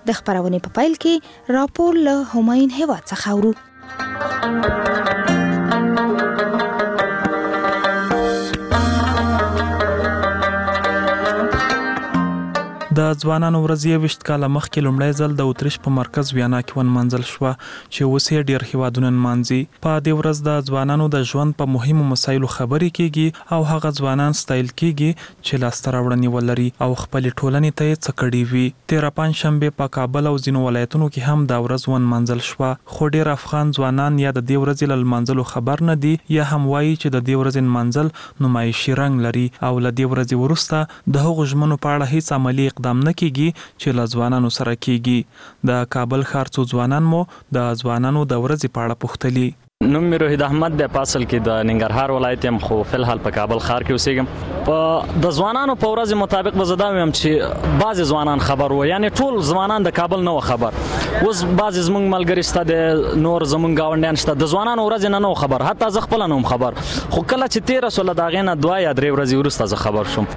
د خبرونې په پیل کې راپور له همایون هیواد څخه اورو. د ځوانانو ورځ 20 کاله مخکې لومړی ځل د اتریش په مرکز ویانا کې ونمانځل شوه چې اوس یې ډېر هیوادونه نمانځي. په دې ورځ د ځوانانو د ژوند په مهمو مسایلو خبرې کیږي او هغه ځوانان ستایل کیږي چې لاسته راوړنې ولري او خپلې ټولنې ته یې څه کړي وي. تېره پنجشنبې په کابل او ځینو ولایتونو کې هم دا ورځ ونمانځل شوه، خو ډېر افغان ځوانان یا د دې ورځې له لمانځلو خبر نه دي یا هم وایي چې د دې ورځې نمانځل نمایشي رنګ لري او له دې ورځې وروسته د هغو ژمنو په اړه هیڅ عملي اقدام نه کیږي چې له ځوانانو سره کیږي. د کابل ښار څو ځوانان مو د ځوانانو د ورځې په اړه پوښتلي. نوم مې روحید احمد دی، په اصل کې د ننګرهار ولایت یم، خو فلحال په کابل ښار کې اوسېږم. په د ځوانانو په ورځ مطابق به زه دا وایم چې بعضې ځوانان خبر وو، یعنې ټول ځوانان د کابل نه و خبر. اوس بعضې زموږ ملګري شته، د نور زموږ ګاونډیان شته، د ځوانانو ورځې نه و خبر، حتی زه خپله نه وم خبر. خو کله چې تېره سوله د هغې نه 2 یا 3 ورځې وروسته زه خبر شوم.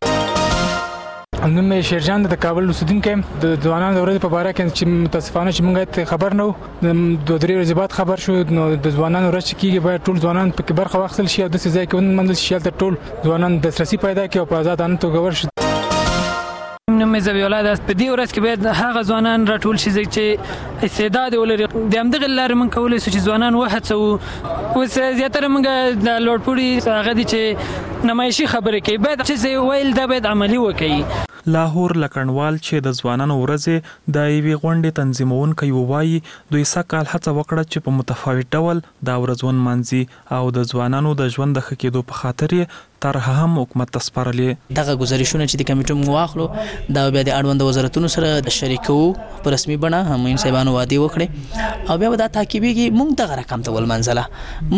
نوم مې شیرجان د کابل اوسیدونکی یم. د ځوانانو د ورځې په باره کې چې متاسفانه چې موږ خبر نه وو، 2-3 ورځې بعد خبر شو. نو د ځوانانو ورځ چې کېږي باید ټول ځوانان پکې برخه واخیستل شي او داسې ځای کې ونمانځل شي هلته ټول ځوانان دسترسي پیدا کړي او په ازادانه توګه ورشي. نوم مې ذبیح الله ده. په دې ورځ کې باید هغه ځوانان راټول شي چې استعداد ولري. د همدغې لارې موږ کولی شو چې ځوانان وهڅوو. اوس زیاتره موږ د لوړپوړي هغه دي چې نمایشي خبرې کوي، باید چې ویل دا باید عملي وکړي. لاهور لکڼوال چې د ځوانانو ورځې د یوې غونډې تنظیمونکی ووایي دوی سږ کال هڅه وکړه چې په متفاوت ډول دا ورځ ونمانځي او د ځوانانو د ژوند د ښه کېدو په خاطر یې طرحه هم حکومت ته سپارلې. دغه ګزارشونه چې د کمیټو موږ واخلو دا بیا د اړوند وزارتونو سره شریکو په رسمي بڼه، همایون صاحبانو وعدې وکړې او بیا به دا تعقیبېږي. موږ دغه رقم ته ولمنځله،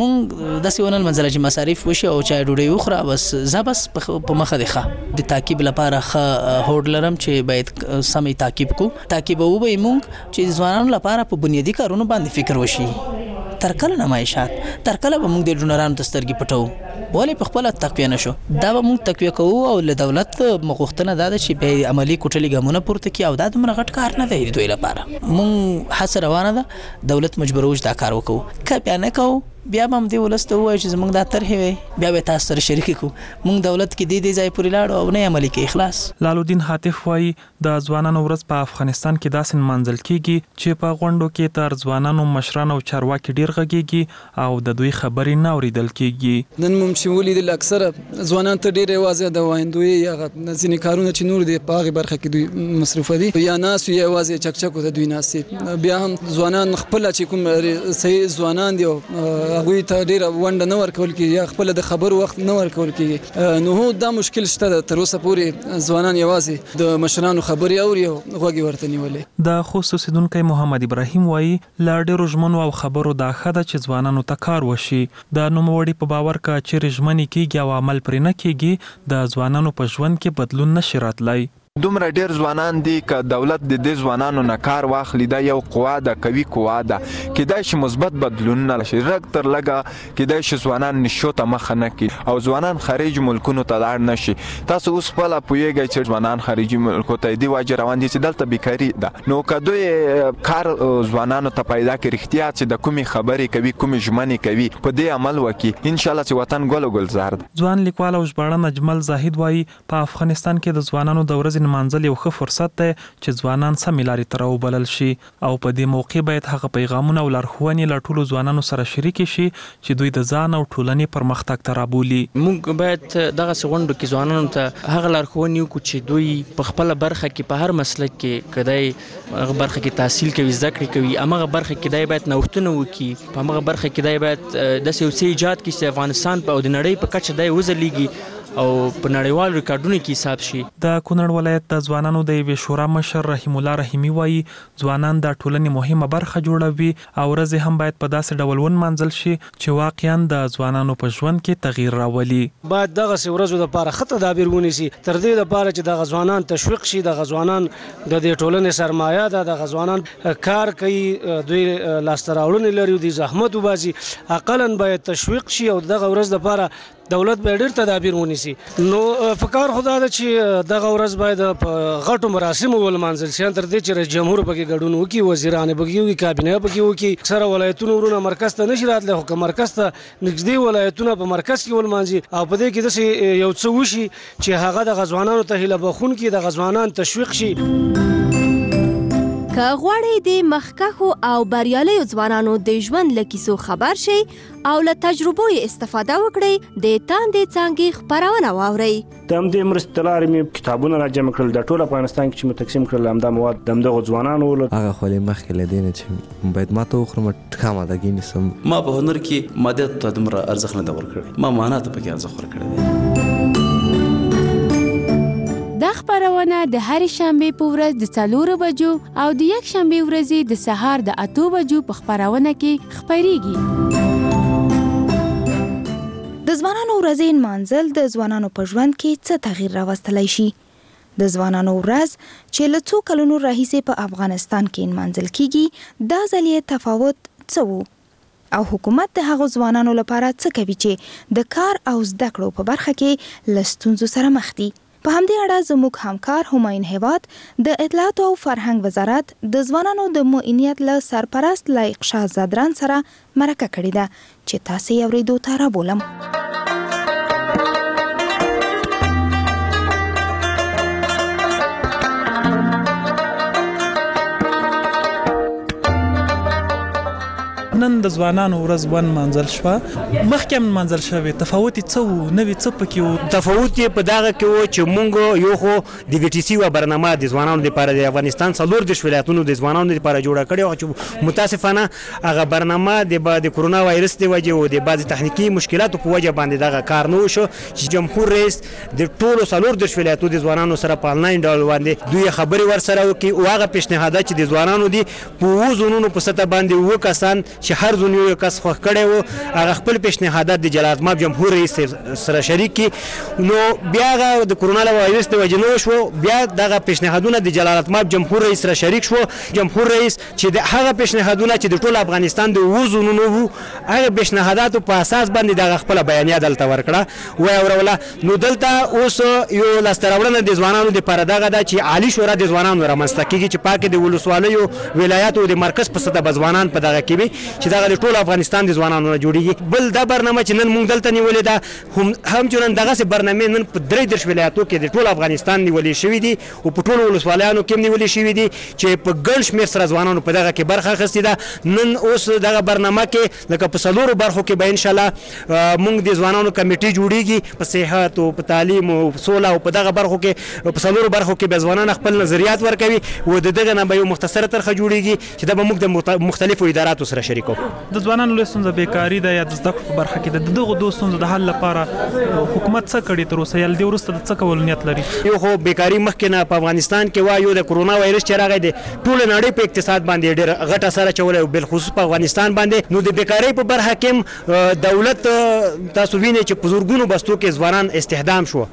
موږ داسې ونه لمنځله چې مصارف وشي او چای ډوډۍ وخوره، بس زه بس په مخه دی ښه د تعقیب لپاره ښه هوډ لرم چې باید سمې تعقیب کو. تعقیبوو به یې موږ چې ځوانانو لپاره په بنیادي کارونو باندې فکر وشي. تر کله نمایشات، تر کله به موږ د ډونرانو ته سترګې پټوو؟ ولې په خپله تقویه نه شو؟ دا به موږ تقویه کوو او له دولت غوښتنه دا ده چې به عملي کوټلي ګامونه پورته کړي او دا دومره غټ کار نه دی د دوی لپاره. موږ هڅه روانه ده، دولت مجبوروي چې دا کار وکړو. که بیا نه کوو بیا به هم دې ولس ته ووایو چې زموږ دا طرحې وی، بیا به تاسو سره شریک کړو. موږ دولت کې دې ځای پورې لاړو او نه عملي کوي. خلاص. لالودین حاتف وایي د ځوانانو ورځ په افغانستان کې داسې نمانځل کیږي چې په غونډو کې تر ځوانانو مشران او چارواکي ډیر غږیږي او د دوی خبرې نه اوریدل کیږي. نن موږ چې ولیدل اکثره ځوانان ته ډیر یوازې د وایندوی یا ځینې کارونه چې نور دي په هغه برخه کې دوی مصروفه دي، یا ناس یا یوازې چکچکو ته دوی ناس دي. بیا هم ځوانان خپل چې کوم صحیح ځوانان دي هغه ته ډیر ونډه نه ورکول کیږي یا خپل د خبرو وخت نه ورکول کیږي. نو هو دا مشکل شته. تر اوسه پورې ځوانان یوازې د مشرانو خبرې اوري او غوږ ورته نیولې. د خوست اوسیدونکی محمد ابراهیم وایي له ډېرو ژمنو او خبرو دا ښه ده چې ځوانانو ته کار وشي. د نوموړي په باور که چیرې ژمنې کیږي او عمل پرې نه کیږي د ځوانانو په ژوند کې بدلون نشي راتلی. دومره ډیر ځوانان دي که دولت د دې ځوانانو نه کار واخلي، دا یو قوا ده، قوي قوا ده. کیدای شي مثبت بدلونونه راشي، رګ تر لږه کیدای شي ځوانان نشو ته مخه نه کړي او ځوانان خارج ملکونو ته لاړ نشي. تاسو اوس خپله پوهیږئ چې ځوانان خارجي ملکو ته دې وجې روان دي چې دلته بیکاري ده. نو که دوی کار ځوانانو ته پیدا کړي، رښتیا چې د کومې خبرې کوي، کومې ژمنې کوي، په دې عمل وکړي، انشاءالله چې وطن ګل و ګلزار ده. ځوان لیکوال او ژباړن اجمل زاهد وایي په افغانستان کې د ځوانانو د ورځې نمانځل یو ښه فرصت دی چې ځوانان سمې لارې ته راوبلل شي او په دې موقع باید هغه پیغامونه او لارښوونې له ټولو ځوانانو سره شریکې شي چې دوی د ځان او ټولنې پرمختګ ته رابولي. موږ باید دغسې غونډو کې ځوانانو ته هغه لارښوونې وکړو چې دوی په خپله برخه کې په هر مسلک کې که دی هغه برخه کې تحصیل کوي، زده کړې کوي، همغه برخه کې دی باید نوښتونه وکړي، په همغه برخه کې دی باید داسې یو څه ایجاد کړي چې افغانستان او د نړۍ په کچه دی وځلیږي او په نړیوال ریکارډونو کې حساب شي. د کونړ ولایت د ځوانانو د یوې شورا مشر رحیم الله رحیمي وایي ځوانان د ټولنې مهمه برخه جوړوي او ورځې هم باید په داسې ډول ونمانځل شي چې واقعا د ځوانانو په ژوند کې تغییر راولي. باید دغسې ورځو دپاره ښه تدابیر ونیسي تر دې دپاره چې دغه ځوانان تشویق شي. دغه ځوانان د دې ټولنې سرمایه ده، دغه ځوانان کار کوي، دوی لاسته راوړنې لري، دوی زحمت وباسي، اقلا باید تشویق شي او دغه ورځ دپاره دولت به ډېر تدابیر ونیسي. نو فکر خدا ده چې دغه ورځ باید په غټو مراسمو ولمانځل شي تر دې چې رئیس جمهور پکې ګډون وکړي، وزیران پکې وکړي، کابینه پکې وکړي. اکثره ولایتونو ورونه مرکز ته نشي راتلی، خو که مرکز ته نږدې ولایتونه په مرکز کې ولمانځي او په دې کې داسې یو څه وشي چې هغه د ځوانانو ته هیله بخښونکي، د ځوانان تشویق شي. که غواړئ د مخکښو او بریالیو ځوانانو د ژوند له کیسو خبر شئ او له تجربو یې استفاده وکړئ، د تاندې څانګې خپرونه واورئ. د همدې مرستې له لارې مې کتابونه راجمع کړل، د ټول افغانستان کې چې مې تقسیم کړل همدا مواد د همدغو ځوانانو ول. هغه خو له مخکې له دې نه چې باید ما ته وخورم ښه مادهګي نیسم. ما په هنر کې مادیات ته دومره ارزښت نه دی ورکړی، ما معنا ته پکې ارزښت ورکړی دی. دا خپرونه د هرې شنبې په ورځ د 4 بجو او د یک شنبې ورځې د سهار د 8 بجو په خپرونه کې خپریږي. د ځوانانو ورځې نمانځل د ځوانانو په ژوند کې څه تغییر راوستلی شي؟ د ځوانانو ورځ چې له څو کلونو راهیسې په افغانستان کې نمانځل کیږي، دا ځل یې تفاوت څه و؟ او حکومت د هغو ځوانانو لپاره څه کوي چې د کار او زده کړو په برخه کې له ستونزو سره مخ دي؟ په همدې اړه زموږ همکار همایون هیواد د اطلاعاتو او فرهنګ وزارت د ځوانانو د معینیت له سرپرست لایق شاه زادران سره مرکه کړې ده چې تاسې یې اورېدو ته رابولم. نن د ځوانانو ورځ ونمانځل شوه، مخکې هم نمانځل شوې. تفاوت یې څه و؟ نوې څه پکې و؟ تفاوت یې په دغه کې و چې موږ یو خو د وی ټي سي یوه برنامه د ځوانانو لپاره د افغانستان 44 ولایتونو د ځوانانو لپاره جوړه کړې وه چې متاسفانه هغه برنامه د کرونا وایرس د وجې او د بعضې تخنیکي مشکلاتو په وجه باندې دغه کار نه وشو چې جمهور رئیس د ټولو 44 ولایتونو د ځوانانو سره په آنلاین ډول باندې دوی خبرې ورسره وکړي او هغه پیشنهادات چې د ځوانانو دي په 7 زونونو په سطح باندې 7 کسان چې هر زون یو کس خوښ کړی و، هغه خپل پیشنهادات د جلالتمآب جمهور رئیس سره شریک کړي. نو بیا هغه د کرونا وایرس د وجې نه وشو، بیا دغه پیشنهادونه د جلالتمآب جمهور رئیس سره شریک شو. جمهور رئیس چې د هغه پیشنهادونه چې د ټول افغانستان د 7 زونونو وو، هغه پیشنهاداتو په اساس باندې دغه خپل بیانیه دلته ورکړه وای اوروله. نو دلته اوس یو لاستراوړنه د ځوانانو لپاره دغه ده چې عالی شورا د ځوانانو رامنځته کیږي چې پاکه د ولسوالیو ولایاتو د مرکز په سطح ځوانان په دغه کې وي چې دغه ټول افغانستان د ځوانانو نه جوړیږي. بل دا برنامه چې نن موږ دلته نیولې ده هم چې نن دغسې برنامې نن په 33 ولایتو کې د ټول افغانستان نیولې شوي دي او په ټولو ولسوالیانو کې هم نیولې شوي دي چې په ګڼ شمېر سره ځوانانو په دغه کې برخه اخیستې ده. نن اوس دغه برنامه کې لکه په 4 برخو کې به انشاءالله موږ د ځوانانو کمیټې جوړیږي په صحت او په تعلیم او سوله او په دغه برخو کې په 4 برخو کې به ځوانان خپل نظریات ورکوي او د دغه نه به یو مختصره طرحه جوړیږي چې دا به موږ د مختلفو اداراتو سره شریکو. د ځوانانو لویه ستونزه بیکاري ده یا د زده کړو په برخه کې د دغو دوه ستونزو د حل لپاره حکومت څه کړي تر اوسه یا له دې وروسته د څه کولو نیت لري؟ یو خو بیکاري مخکې نه په افغانستان کې وایو د کرونا وایرس چې راغی د ټول نړۍ په اقتصاد باندې ډېر غټ اثر اچولی او بالخصوص په افغانستان باندې. نو د بیکارۍ په برخه کې دولت تاسو وینئ چې په زورګونو بستو کې ځوانان استخدام شو،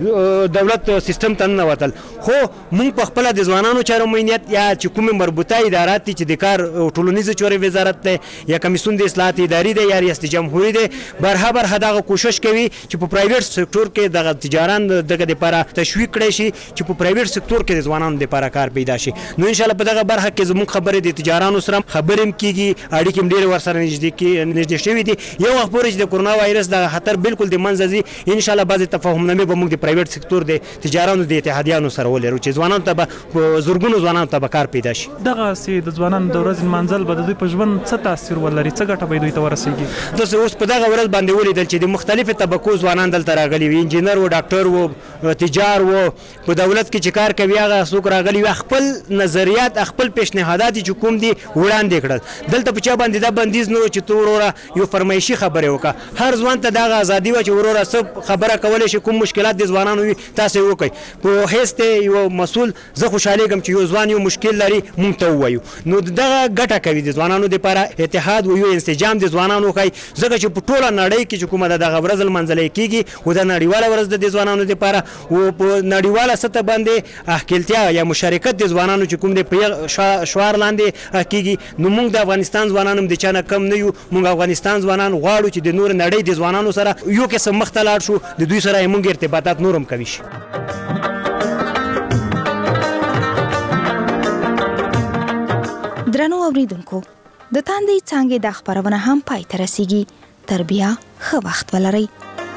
دولت سیستم ته ننوتل. خو موږ په خپله د ځوانانو چارو معینیت یا چې کومې مربوطه ادارات دي چې د کار او ټولنیزې چارې وزارت دی یا کمیسیون د اصلاحات اداري دی یا ریاست جمهوري دی، برها دغه کوشش کوي چې په پرایویټ سکتور کې دغه تجاران دغه لپاره تشویق کړی شي چې په پرایویټ سکتور کې د ځوانانو لپاره کار پیدا شي. نو ان شاء الله په دغه برخه کې زموږ خبرې د تجارانو سره خبرې هم کیږي، اړیکې هم ډېرې ورسره نږدې شوي دي. یو وخت پورې چې د کرونا وایرس دغه خطر بالکل د منځه ځي، ان شاء الله بعضې تفاهمنامې به موږ د پرایویټ سکتور د تجارانو د اتحادیانو سره ولرو چې ځوانانو ته به زرګونو ځوانانو ته به کار پیدا شي. دغسې د ځوانانو د ورځې نمانځل به د دوی په ژوند څه تاثیر ولري؟ څه ګټه به دوی ته ورسېږي؟ داسې اوس په دغه ورځ باندې ولیدل چې د مختلفو طبقو ځوانان دلته راغلي وي، انجینر و، ډاکټر و، تجار و، په دولت کې چې کار کوي هغه څوک راغلي وي، خپل نظریات خپل پیشنهادات چې کوم دي وړاندې کړل. دلته په چا باندې دا بندیز نه و چې ته وروره یو فرمایشي خبرې وکړه، هر ځوان ته دغه ازادي وه چې وروره څه خبره کولی شي، کوم مشکلات د ځوانانو وي تاسو یې وکړئ. په حیث یو مسؤل زه خوشحالېږم چې یو ځوان یو مشکل لري موږ ته ووایو. نو دغه ګټه کوي د ځوانانو دپاره اتحاد او یو انسجام د ځوانانو کوي ځکه چې په ټوله نړۍ کې چې کومه دغه ورځ لمانځل کیږي او د نړیواله ورځ د ځوانانو لپاره او په نړیواله سطح باندې احکلتیا یا مشارکت د ځوانانو چې کوم د شعار لاندې کیږي نو موږ د افغانستان ځوانانو د چانه کم نه یو موږ افغانستان ځوانان غواړو چې د نور نړۍ د ځوانانو سره یو قسم مختلط شو د دوی سره موږ ارتباطات نورم کوي شي. درنو اوریدونکو د تاندې څنګه د خبرونه هم پای ته رسیږي تر بیا ښه وخت ولرئ.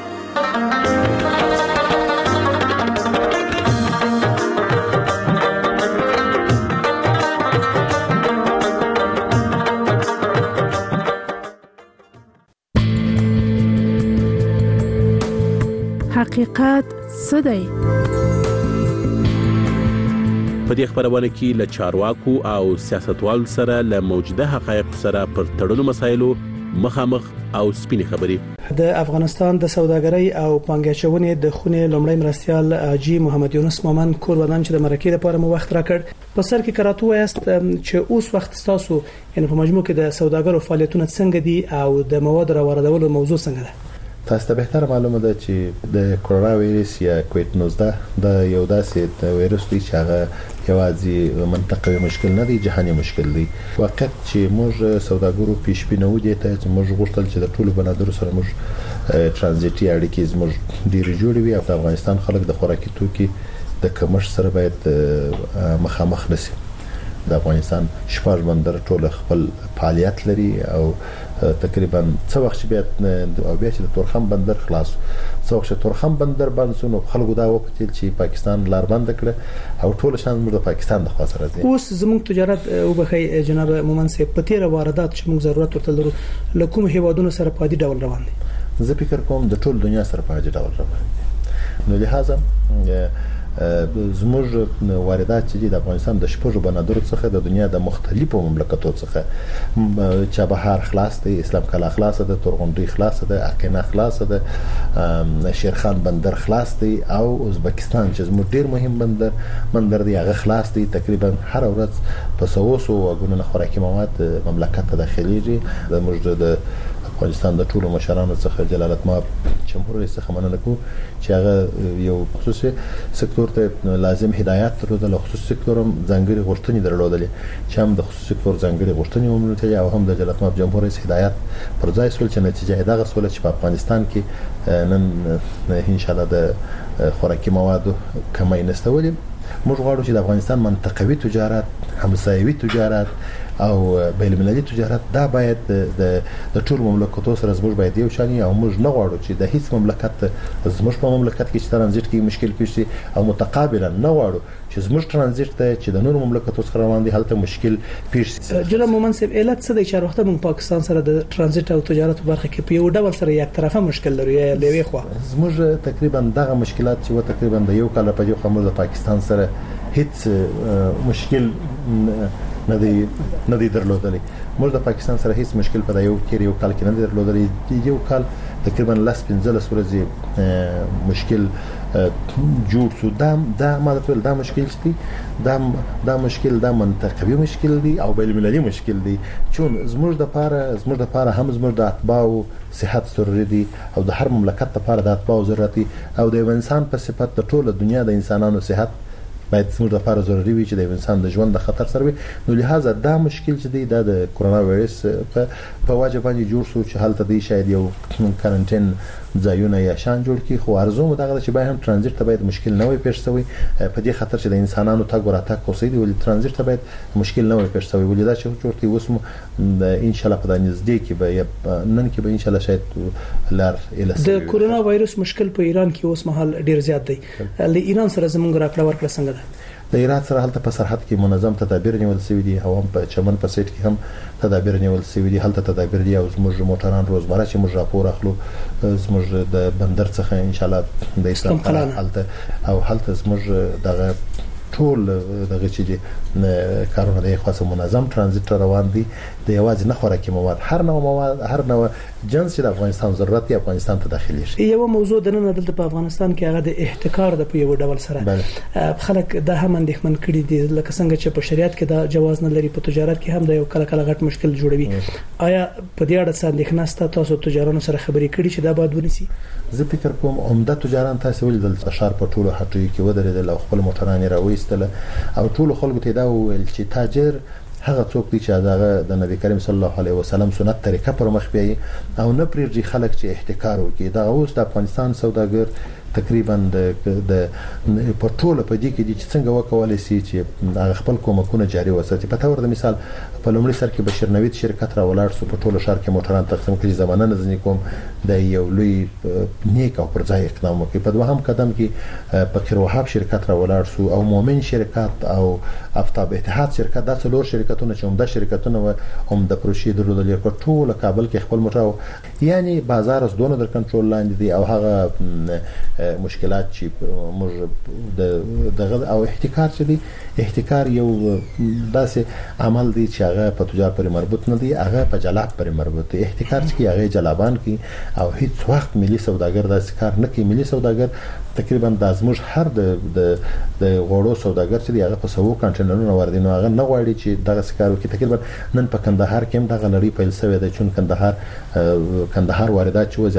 حقیقت څه دی؟ په دې خبرونه کې له چارواکو او سیاستوالو سره له موجوده حقایق سره پر تړلو مسایلو مخامخ او سپینې خبرې. د افغانستان د سوداګرۍ او پانګاچونې د خونې لومړی مرستيال حاجی محمد یونس مومن کور ودان چې د مرکې لپاره مو وخت راکړ. په سر کې کراته وایست چې اوس وخت تاسو یعنی په مجموع کې د سوداګرو فعالیتونه څنګه دي او د مواد راوړلو موضوع څنګه ده؟ تاسو ته به معلومه ده چې د کورونا وایرس یا کووید 19 د یو داسې وایرس دی چې هغه یوازې منطقوي مشکل نه دی، جهاني مشکل دی. وخت چې موږ سوداګرو پیشبینو دي ته چې موږ غوښتل چې د ټولو بنادرو سره موږ ترانزیتي اړیکې زموږ ډیر جوړ وي او د افغانستان خلک د خوراکي توکي د کمښت سره باید مخامخ نشي. د افغانستان شپږ بندر ټول خپل فعالیت لري او تقریبا څو وخت بیا چې د تورخم بندر خلاص څو وخت تورخم بندر باندې نو خلکو دا وپتل چې پاکستان لار بند کړ او ټول شان موږ د پاکستان د خوا سره دي. اوس زموږ تجارت او بخي جناب مومن سي په تیر واردات چې موږ ضرورت ورته لرو لکه هیوادونو سره په دې ډول روان دي. زه فکر کوم د ټول دنیا سره په دې ډول روان دي. نو لهدا زموږ واردات چې د افغانستان د شپږو بنادرو څخه د دنیا د مختلفو مملکتونو څخه چابهار خلاص دی، اسلام کلا خلاص ده، تورغونډي خلاص ده، اقینا خلاص ده، شیرخان بندر خلاص دی او ازبکستان چې زموږ ډیر مهم بندر دی هغه خلاص دی. تقریبا هر ورځ په 100 وګونو خوراکي مواد مملکت ته داخليږي. د موږ د افغانستان د ټولو مشرانو څخه جلالت مآب جمهور رئیس څخه مننه کوم چې هغه یو خصوصي سکتور ته لازم هدایت درلودل، خصوصي سکتور هم ځانګړي غوښتنې درلودل چې هم د خصوصي سکتور ځانګړي غوښتنې ومنل او هم د جلالت مآب جمهور رئیس هدایت پر ځای سول چې نتیجه دغه سول چې په افغانستان کې نن ان شاء الله د خوراکي موادو کمای نستولې. موږ غواړو چې د افغانستان منطقوي تجارت، همسایوي تجارت او بین المللي تجارت دا باید د ټول مملکتونو سره زموږ باید یو شان او موږ نه غواړو چې د هیڅ مملکت زموږ په مملکت کې چې ترانزیت کې مشکل پیښ شي او متقابلا نه غواړو چې زموږ ترانزیت ته چې د نور مملکتونو سره روان دي هلته مشکل پیښ شي. جناب مومن صاحب علت څه دی چې وروسته موږ پاکستان سره د ترانزیت او تجارت برخه کې په یو ډول سره یک طرفه مشکل لري یا لوي خو زموږ تقریبا دغه مشکلات چې و تقریبا د یو کال په یو خمر د پاکستان سره هیڅ مشکل نه دی درلودلی. موږ د پاکستان سره هیڅ مشکل په یو کال کې نه درلودلی. یو کال تقریبا 15 ورځې مشکل جوړ شو. دا ماده دا مشکل دي، دا مشکل دا منطقوي مشکل دی او بین المللي مشکل دی چون زموږ د پاره هم زموږ د اتباعو صحت ضروري دي او د هر مملکت لپاره د اتباعو ضرورت دي او د انسان په صفت د ټوله دنیا د انسانانو صحت باید زموږ لپاره ضروري وي چې د انسان د ژوند د خطر سره وي. نو لهدا دا مشکل چې دی د کورونا وایرس په واجب باندې جوړ شو چې حالت دی شاید یو کارانتین ځایونه یا شان جوړ کی خو ارزو مدغه چې به هم ترانزیت ته باید مشکل نه وي پیښ شوی په دې خاطر چې د انسانانو تګ وراتګ کوسي دی ولې ترانزیت ته باید مشکل نه وي پیښ شوی ولې دا چې جوړتي وسم ان شاء الله په نږدې کې به نن کې به ان شاء الله شاید لار اله د کورونا وایرس مشکل په ایران کې اوس مهال ډیر زیات دی. ل ایران سره زموږ راکړه ورکړه څنګه ده؟ د ایران سره هلته په سرحد کې منظم تدابیر نیول شوی دي او هم په چمن په سیټ کې هم تدابیر نیول شوی دي. هلته تدابیر دي او زموږ موټران روزمره چې موږ راپور اخلو زموږ د بندر څخه ان شاء الله د اسلام هلته او هلته زموږ دغه ټول دغه چې کارونه د خاصه منظم ترانزیت روان دي د یوازې نه خوراکي مواد هر نوع جنس چې د افغانستان ضرورت دی افغانستان ته داخلي شي. یو موضوع د نن دلته په افغانستان کې هغه د احتکار د په یو ډول سره خلک د هم اندېښمن کړي دي لکه څنګه چې په شریعت کې دا جواز نه لري په تجارت کې هم د یو کله غټ مشکل جوړوي. آیا په دې اړه څه اندېښنه ست تاسو تجارانو سره خبرې کړي چې دا باید ونیسي؟ زه فکر کوم عمده تجاران تاسو ولې د شهر په ټولو هټیو کې ودرېدل او خپل موټرانې راوېستل او ټولو خلکو ته دا ویل چې تاجر هغه څوک دی چې هغه د نبی کریم صلی الله علیه وسلم سنت طریقه پر مخ بیاي او نه پرېږي خلک چې احتکار وکړي. دا اوس د افغانستان سوداګر تقریبا د په ټوله په دې کې دي چې څنګه وکولای شي چې خپل کومکونه جاري وساتي. په تور د مثال په لومړي سر کې بشیر نوید شرکت را ولاړ سو په ټوله شهر کې موټران تقسیم کړي زمانه نه ځنی کوم د یو لوی نیک او پر ځای اقدام وکړي. په دوهم قدم کې فقیر وهاب شرکت را ولاړ سو او مومن شرکت او افتاب اتحاد شرکت دا څلور شرکتونه چې عمده شرکتونه و عمده پروژې درلودل په ټوله کابل کې خپل موټر یعنی بازار از دونه در کنټرول لاندې دي او هغه مشکلات چې موږ دغه او احتکار چې دی احتکار یو داسې عمل دی چې هغه په تجارت پورې مربوط نه دی هغه په جلاب پورې مربوط دی. احتکار چې هغه جلابان کی او هیڅ وخت ملي سوداګر داسې کار نه کوي. ملي سوداګر تقریبا د ازموج هر د غوړو سوداګر چې هغه په 100 کنټینرونو وردي نو هغه نه غواړي چې دغه سکارو کې تقریبا نن په کندهار کې هم دغه لړۍ پیل شوې ده چې کندهار واردات چې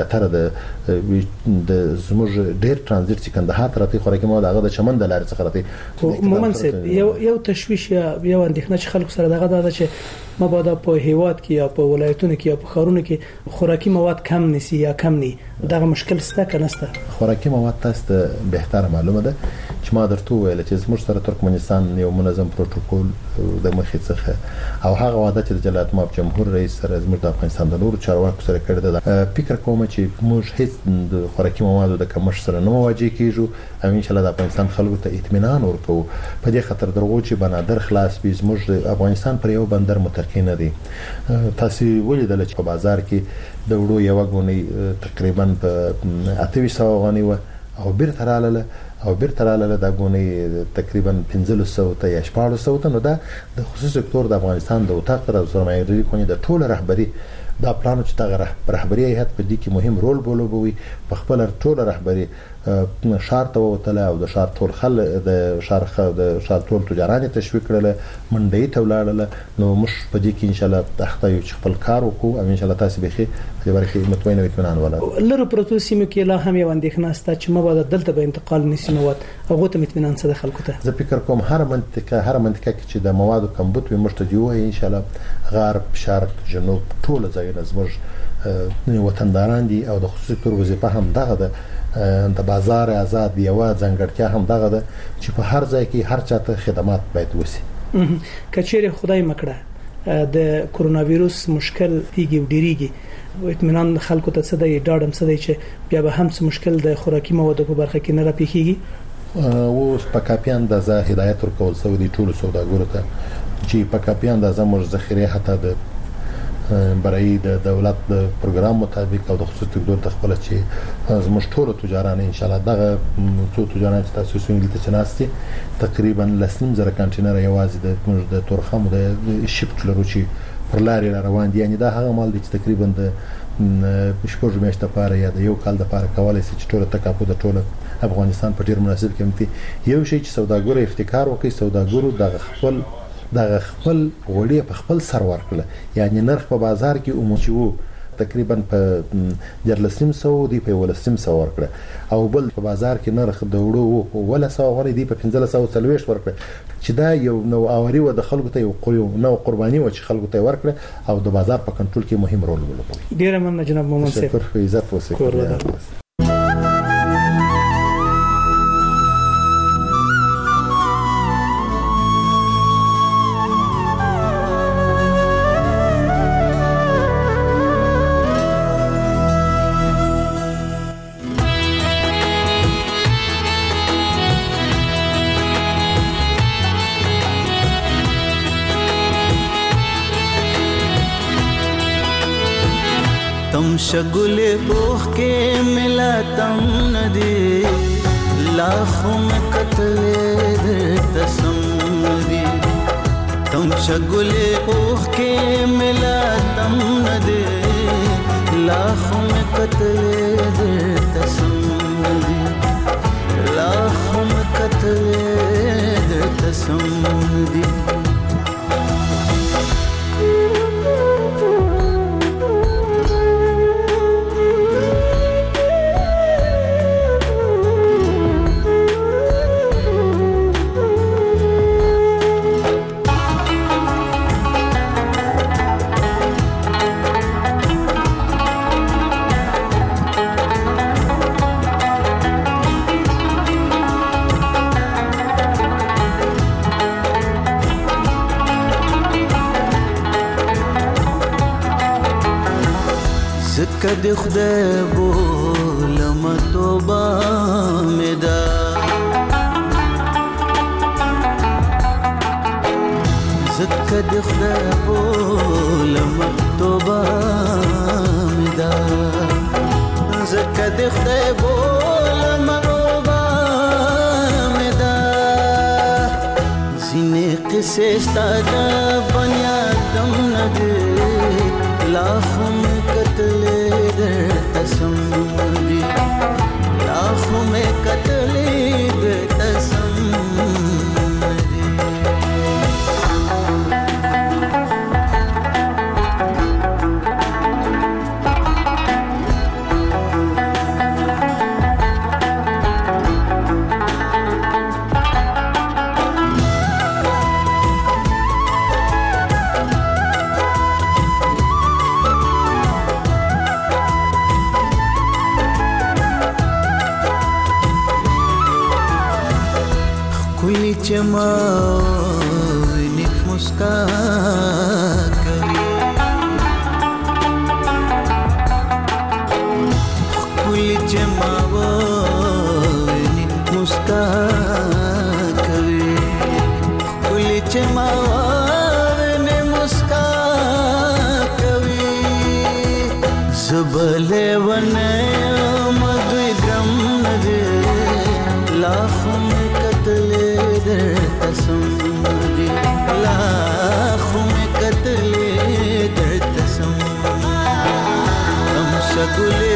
زیاتره د زموږ ډېر ترانزیت چې کندهار ته راځي خوراکي مواد هغه د چمن د لارې څخه راځي. مومن صاحب یو تشویش یا یو اندېښنه چې خلکو سره دغه ده چې مبادا په هیواد کې یا په ولایتونو کې یا په ښارونو کې خوراکي مواد کم نسی یا کم ني دغه مشکل سته کنه سته. خوراکي مواد تاسو ته بهتره معلومه ده چې ما درته ویل چې زموږ سره ترکمنستان یو منظم پروتوکول د مخې څخه او هغه وعده چې د جلالت ماب جمهور رئیس سره زموږ د افغانستان د نورو چارواکو سره کړی ده. فکر کوم چې موږ هیڅ د خوراکي موادو د کمښت سره نه مواجه کیږو او ان شاء الله د افغانستان خلکو ته اطمینان ورکوو. په دې خاطر درغو چې بنادر خلاص وي زموږ د افغانستان پر یو بندر متکی نه دی. تاسو ولیدل چې په بازار کې د وړو یو غونې تقریبا په 2800 غونې و او بیرته رااله د غونې تقریبا 1500 ته یا 1400 ته. نو دا د خصوصي سکتور د افغانستان د وټاق او سرمایه‌داري کونې د ټوله رهبری دا پلان چې دا رهبری هیئت په دې کې مهم رول بولوي. په خپل ټوله رهبری شهر ته وتله او د شهر ټول خل د شهر ټول تجاران تشویق کړل منډي ته ولاړل. نو موږ په دې کې ان شاء الله تخته یو خپل کار وکړو او ان شاء الله تاسو به په برخه مطمئن او اطمینان ولا لرو پروتو سیمو کې لا هم یو اندېښنه سته چې مبادا دلته به انتقال نسی مواد هغه ته اطمینان څه د خلکو ته. زه فکر کوم هر منطقه کې چې د موادو کمبود وي مشته دی وای ان شاء الله غرب شرق جنوب ټول ځایونه زموږ وطنداران دي او د خصوصي تور وظیفه هم دغه د بازار آزاد دی او ځنګړتیا هم دغه ده چې په هر ځای کې هر چاته خدمات باید وسی. کچېره خدای مکړه د کرونا وایروس مشکل دیږي او ډیریږي اطمینان خلکو ته څه دی ډاډم څه دی چې بیا به هم څه مشکل د خوراکي موادو په برخه کې نه راپیږي. اوس په کافي اندازه هدایت ورکول شوی دی ټول سوداګرو ته چې په کافي اندازه موږ ذخیره حتی د برای د دولت د پروګرام مطابق او د خصوصي سکتور د خپل چې زموږ ټول تجاران ان شاء الله دغه څو تجاران چې تاسو سنګل ته چناستي تقریبا 200,000 کنټینر یوازې د تورخم د شپ لرو چې پر لارې روان دي. یعنی دا هغه مال دي چې تقریبا د شپږ میاشتې لپاره یا د یو کال لپاره کولای شي چې ټول تکاپو د ټول افغانستان په ډیر مناسب قیمتي یو شی چې سوداګر افتکار وکړي سوداګرو دغه خپل غوړي په خپل سر ورکړه. یعنی نرخ په بازار کې عمومي تقریبا په 1300 دی په 1300 ورکړه او بل په بازار کې نرخ د وړو ولا 100 غوړي دی په 1540 ورکړه چې دا یو نو اوري و د خلکو ته یو نو قرباني و چې خلکو ته ورکړه او د بازار په کنټرول کې مهم رول ولوبوي. ډیر مننه جناب مومن صاحب. شکر عزت وسه. शगुले बोख के मिला तम नदी लाखों में कतले तसम नदी تم شګلې اوخ کې ملا تم نه دې لاخو مې کتلې دې تسم دې لاخو مې کتلې دې تسم دې کدی خدای بولم توبه مې ده زکه دی خدای بولم توبه مې ده زکه دی خدای بولم توبه مې ده ځینې قصې ستا د بني آدم نه دي لاخو مې کتلې تسم دی لاخو میں کتلی دے تسم دی چما نیک مسکا کوي کوئی چما نیک مسکا کوي کوئی چما نیک مسکا کوي زبله ونه مدوی ګم نه دي لاخو مې کتلې تسم دی لاخو مې کتلې تسم هم شګلې